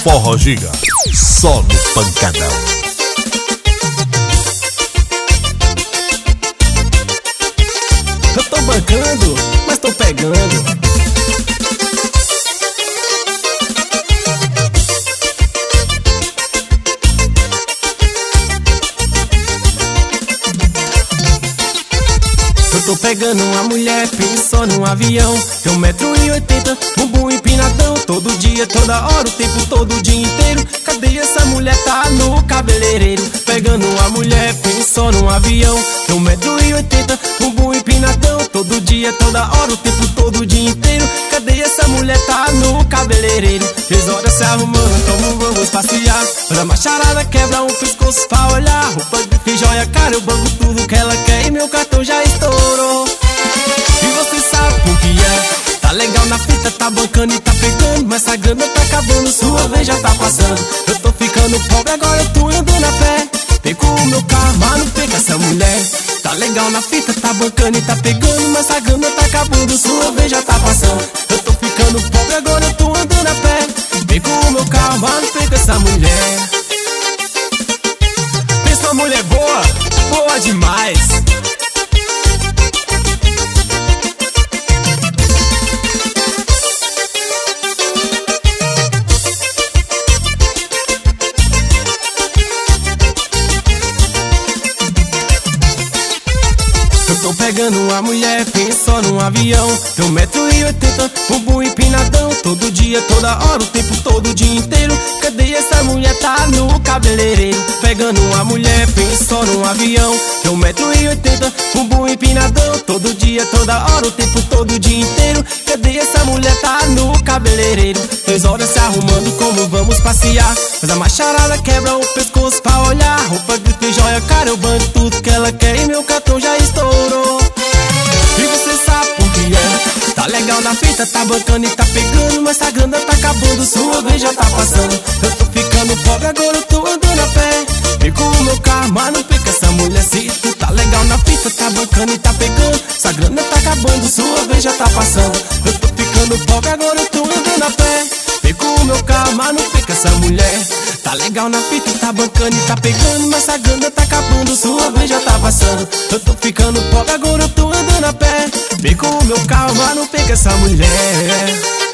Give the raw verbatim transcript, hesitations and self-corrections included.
Forró Giga, só no pancadão. Eu tô bancando, mas tô pegando. Eu tô pegando uma mulher, pensou num avião. Tem um metro e oitenta, bumbum empinadão. Todo dia, toda hora, o tempo todo, o dia inteiro. Cadê essa mulher? Tá no cabeleireiro. Pegando uma mulher, pensou num avião. Tem um metro e oitenta, bumbum empinadão. Todo dia, toda hora, o tempo todo, o dia inteiro. Cadê essa mulher? Tá no cabeleireiro. Três horas se arrumando, como vamos passear. Mas a macharada quebra um pescoço pra olhar. Roupa de fio, joia cara, eu banco tudo que ela quer. E meu cartão já estourou. E você sabe por que é? Tá legal na fita, tá bancando e tá pegando. Mas essa grana tá acabando, sua vez já tá passando. Eu tô ficando pobre, agora eu tô andando a pé. Pego o meu carro, mas não pega essa mulher. Tá legal na fita, tá bancando e tá pegando. Mas essa grana tá acabando, sua vez já tá passando. Eu tô ficando pobre, agora eu tô andando a pé. Pego o meu carro, mas não pega essa mulher. Pensa uma mulher boa, boa demais. Eu tô pegando uma mulher, pensou num avião. Tem um metro e oitenta, bumbum empinadão. Todo dia, toda hora, o tempo todo, o dia inteiro. Cadê essa mulher? Tá no cabeleireiro. Pegando uma mulher, pensou num avião. Tem um metro e oitenta, bumbum empinadão. Todo dia, toda hora, o tempo todo, o dia inteiro. Cadê essa mulher? Tá no cabeleireiro. Três horas se arrumando, como vamos passear. Mas a macharada quebra o pescoço pra olhar. Roupa de fio, joia cara, eu banco tudo que ela quer. E meu cartão já estourou. E você sabe por que é? Tá legal na fita, tá bancando e tá pegando. Mas essa grana tá acabando, sua vez já tá passando. Eu tô ficando pobre, agora eu tô andando a pé. Pego o meu carro, mas não pega essa mulher. Se tu tá legal na fita, tá bancando e tá pegando. Essa grana tá acabando, sua vez já tá passando. Eu tô ficando pobre, agora eu tô andando a pé. Pego o meu carro, mas não pega essa mulher. Tá legal na fita, tá bancando e tá pegando. Mas essa grana tá acabando, sua vez já tá passando. Eu tô ficando pobre, agora eu tô andando a pé. Pego o meu carro, mas não pega essa mulher.